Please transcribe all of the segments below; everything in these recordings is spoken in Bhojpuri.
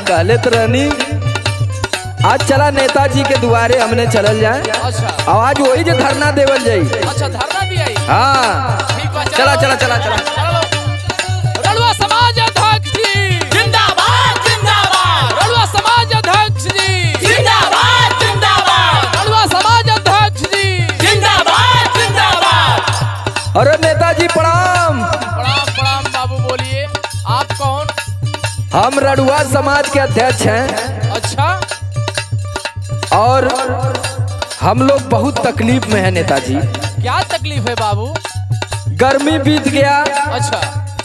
कहले तो रहनी आज चला नेताजी के दुआरे हमने चलल जाए। अच्छा आज वही जो धरना देवल जाई। अच्छा धरना भी आई। हाँ ठीक बा, चला चला चला चला चलो। रड़ुआ समाज अध्यक्ष जी जिंदाबाद जिंदाबाद। रड़ुआ समाज अध्यक्ष जी जिंदाबाद जिंदाबाद। रड़ुआ समाज अध्यक्ष जी जिंदाबाद जिंदाबाद। अरे नेताजी प्रणाम। प्रणाम प्रणाम बाबू, बोलिए आप कौन? हम रड़ुआ समाज के अध्यक्ष हैं अच्छा और हम लोग बहुत तकलीफ में हैं नेताजी। क्या तकलीफ है बाबू? गर्मी बीत गया, अच्छा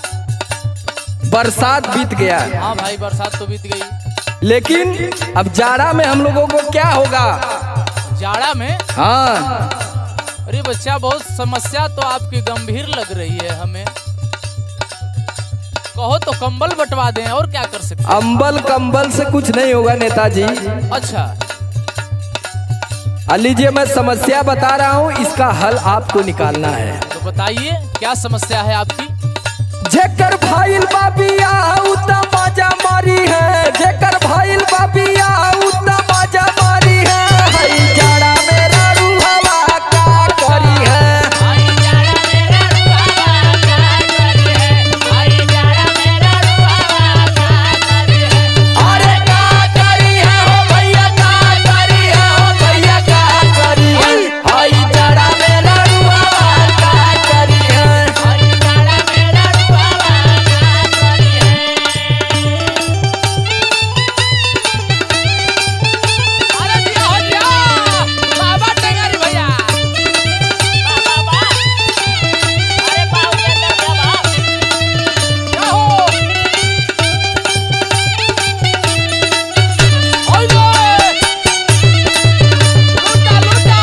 बरसात बीत गया, हाँ भाई बरसात तो बीत गई, लेकिन अब जाड़ा में हम लोगों को क्या होगा? जाड़ा में? हाँ अरे बच्चा बहुत समस्या तो आपकी गंभीर लग रही है हमें। कहो तो कंबल बंटवा दें, और क्या कर सकते हैं? अंबल कंबल से कुछ नहीं होगा नेताजी। अच्छा लीजिए मैं समस्या बता रहा हूँ, इसका हल आपको निकालना है। तो बताइए क्या समस्या है आपकी? जेकर भाईल बाबिया उता बाजा मारी है, जेकर भाईल बाबिया उता बाजा मारी है, हई जाड़ा मेरा रूहवा का करी है। अरे का करी है हो भैया, का करी है हो भैया, का करी है, हई जाड़ा मेरा रूहवा का करी है। अरे दिया हो दिया बाबा टेंगारी भैया। क्या हो? ओए बे! लूटा लूटा।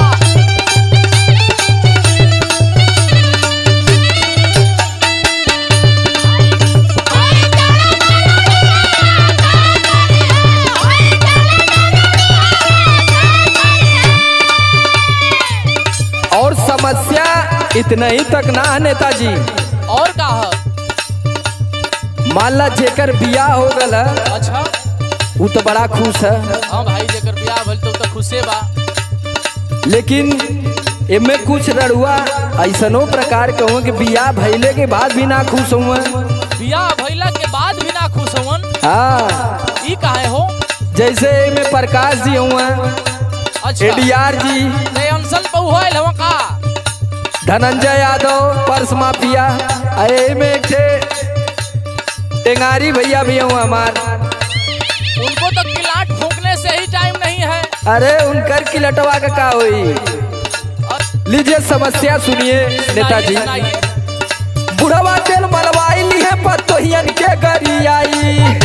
और समस्या इतना ही तक ना है नेताजी। और का है? मान ला जेकर बियाह हो गल अच्छा वो तो बड़ा खुश है, हाँ भाई जेकर बियाह भइल तो खुशे बा। लेकिन इनमें कुछ रड़ुआ ऐसनो प्रकार के हुए कि बियाह भइले के बाद भी ना खुश हुए। बियाह भइला के बाद भी ना खुश होवन, हाँ ई काहे हो? जैसे में प्रकाश जी हुए, अच्छा एडीआर जी, ते अंसल बहु होइल हवा का? धनंजय यादव, पर्स माफिया, में एक टेंगारी भैया भी हुए हमार। उनको तो किलाट फूकने से ही टाइम नहीं है। अरे उनकर की लटवा का हुई। लीजिए समस्या सुनिए नेताजी। सुनाइए। बुढ़वा तेल मलवाई ली है पतोहियन के गरियाई,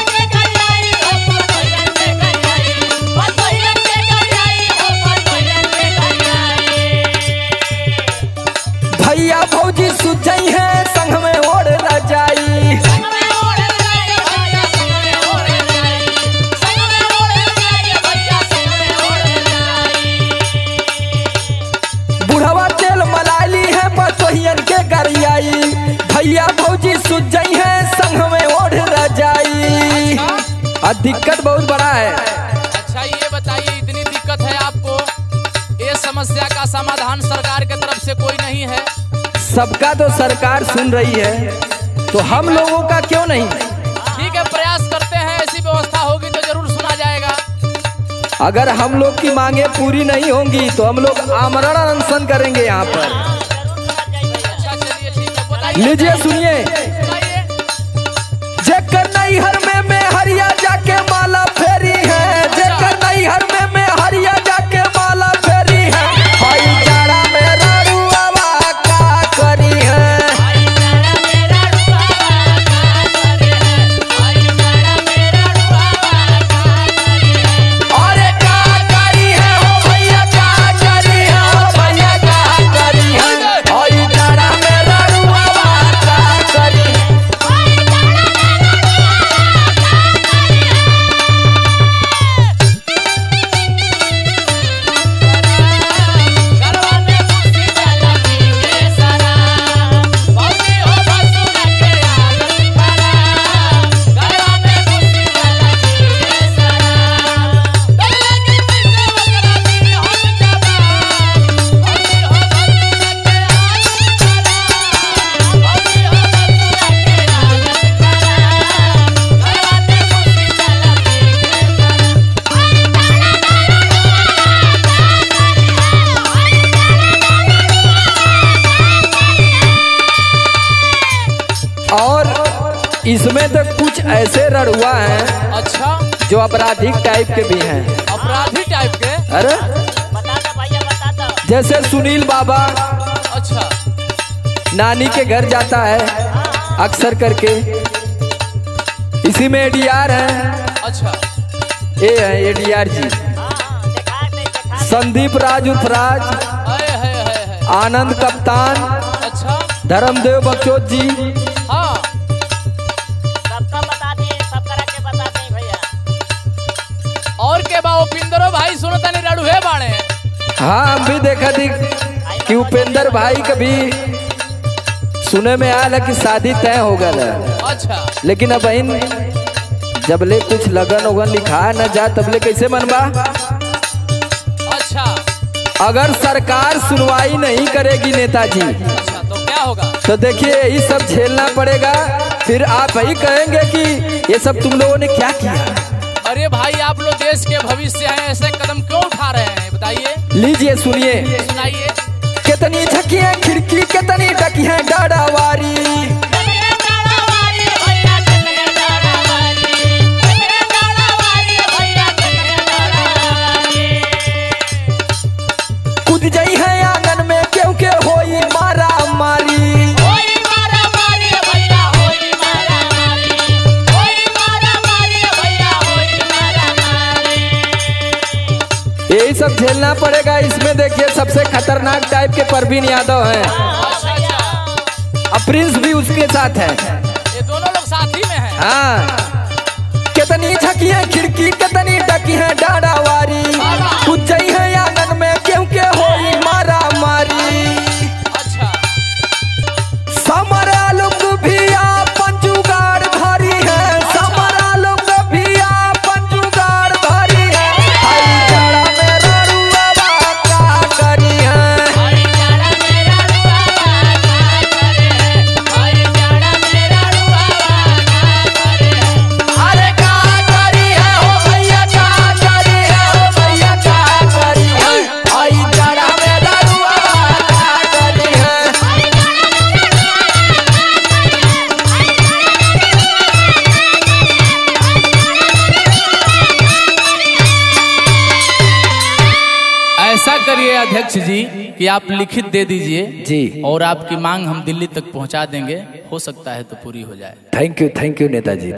भैया भौजी सुजई है संग में ओढ़ रजाई। बुढ़वा तेल मलाली है पतोहियन के गरियाई, भैया भौजी सुजई है संग में ओढ़ रजाई। और दिक्कत बहुत बड़ा है। अच्छा ये बताइए, इतनी दिक्कत है आपको, ये समस्या का समाधान सरकार के तरफ से कोई नहीं है? सबका तो सरकार सुन रही है, तो हम लोगों का क्यों नहीं? ठीक है प्रयास करते हैं, ऐसी व्यवस्था होगी तो जरूर सुना जाएगा। अगर हम लोग की मांगे पूरी नहीं होंगी तो हम लोग आमरण अनशन करेंगे यहाँ पर। अच्छा चलिए ठीक है, बताइए। लीजिए सुनिए। सुनाइए। जेकर नैहर में हरिया जाके माला फेरी है, जेकर नैहर में हरिया जाके माला फेरी है, हई जाड़ा में रड़ुआ का करी है। अरे का करी है हो भैया, का करी है हो भैया, का करी है, हई जाड़ा में रड़ुआ का करी है। इसमें तो कुछ ऐसे रड़ुआ हैं अच्छा, जो आपराधिक टाइप के भी हैं। अपराधी टाइप के। अरे बता दो भैया, बता दो। जैसे सुनील बाबा अच्छा नानी के घर जाता है अक्सर करके, इसी में एडीआर है। अच्छा ये है एडीआर जी। देखा दे, देखा। संदीप राज उर्फ राज, है। आनंद कप्तान, अच्छा धर्मदेव बक्चौत जी। हाँ, सबका बता दिए, सब करा के बता दें भैया। और के बा उपिंदरो भाई सुनो तनी रड़ुहे बाणे। हाँ हम भी देखा थी कि उपेंद्र भाई कभी सुने में आया कि शादी तय हो गया, अच्छा लेकिन अब इन जबले कुछ लगन उगन लिखा न जा तबले कैसे मनबा। अच्छा अगर सरकार सुनवाई नहीं करेगी नेताजी अच्छा, तो क्या होगा? तो देखिए यही सब झेलना पड़ेगा। फिर आप ही कहेंगे कि ये सब तुम लोगों ने क्या किया। अरे भाई आप लोग देश के भविष्य हैं, ऐसे कदम क्यों उठा रहे हैं बताइए, लीजिए सुनिए। सुनाइए। कितनी झकियां खिड़की, कितनी डकियां डाड़ावारी, कूद जाई है आंगन में क्योंकि होई मारा मारी। यही सब झेलना पड़ेगा। इसमें देखिए सबसे खतरनाक टाइप के परवीन यादव हैं, अच्छा अच्छा, अब प्रिंस भी उसके साथ है। ये दोनों लोग साथ ही में हैं। हाँ, कितनी झकियां खिड़की, कितनी डकियां डाड़ावारी, कूद जाई है आंगन में क्योंकि होई मारा मारी। अच्छा समरा लोग भी आपन जुगाड़ धरी है, समरा लोग भी आपन जुगाड़ धरी है। आई जड़ा में रड़ुआ का करी है, अरे का करी है हो भैया, का करी है हो भैया, का करी है। आई जड़ा में रड़ुआ का करी है। ऐसा करिए अध्यक्ष जी कि आप लिखित दे दीजिए जी, और आपकी मांग हम दिल्ली तक पहुंचा देंगे, हो सकता है तो पूरी हो जाए। थैंक यू नेताजी।